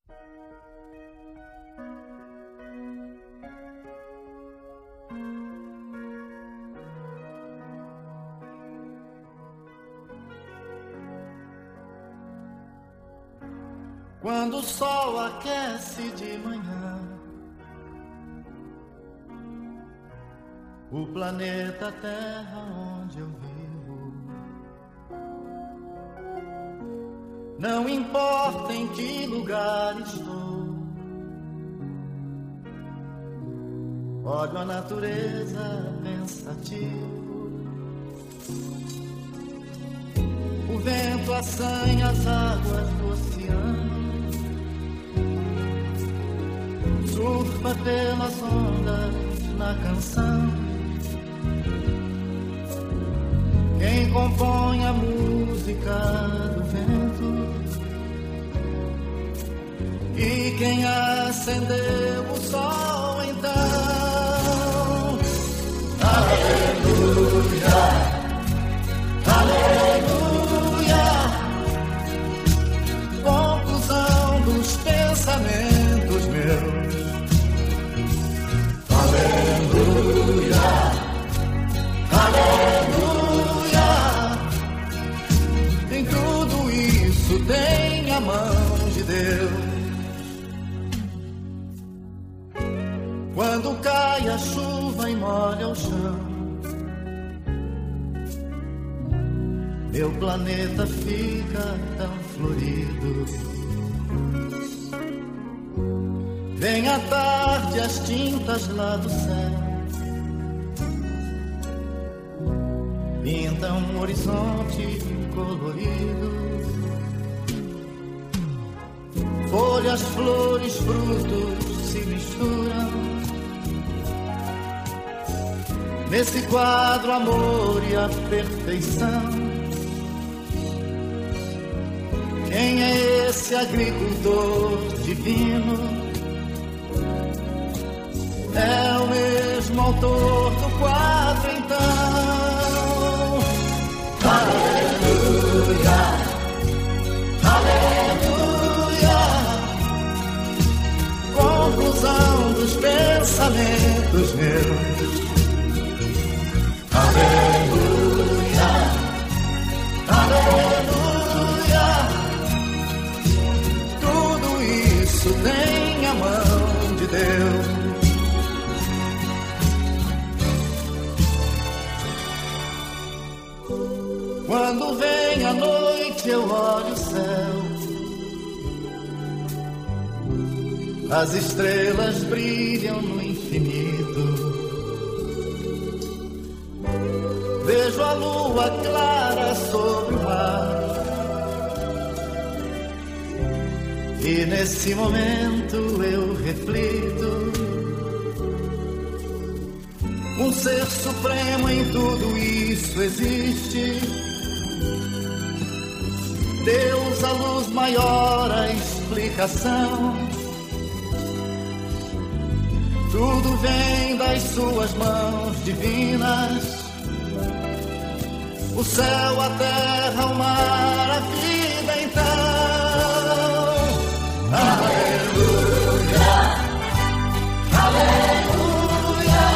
Quando o sol aquece de manhã, o planeta Terra onde eu vivo, não importa em que lugar estou, olho a natureza pensativo, o vento assanha as águas do oceano, surfa pelas ondas na canção. Quem compõe a música do vento e quem acendeu o sol então. Aleluia, aleluia, conclusão dos pensamentos meus. Aleluia, aleluia, em tudo isso tem a mão de Deus. Quando cai a chuva e molha o chão, meu planeta fica tão florido. Vem à tarde as tintas lá do céu, pintam um horizonte colorido. Folhas, flores, frutos se misturam nesse quadro, amor e a perfeição. Quem é esse agricultor divino? É o mesmo autor do quadro, então. Aleluia, aleluia, conclusão dos pensamentos meus. Aleluia, aleluia, tudo isso tem a mão de Deus. Quando vem a noite eu olho o céu, as estrelas brilham no infinito. Vejo a lua clara sobre o mar, e nesse momento eu reflito. Um ser supremo em tudo isso existe. Deus, a luz maior, a explicação. Tudo vem das suas mãos divinas. O céu, a terra, o mar, a vida, então. Aleluia, aleluia,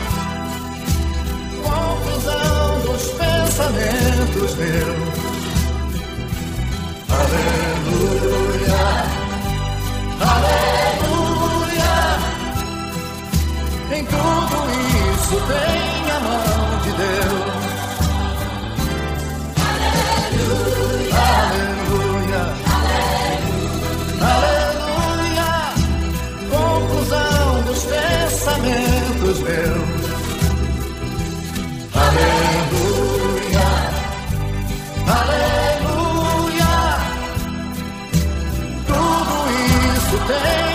conclusão dos pensamentos meus. Aleluia, aleluia, em tudo isso tem a mão de Deus. Aleluia, aleluia, conclusão dos pensamentos meus. Aleluia, aleluia, tudo isso tem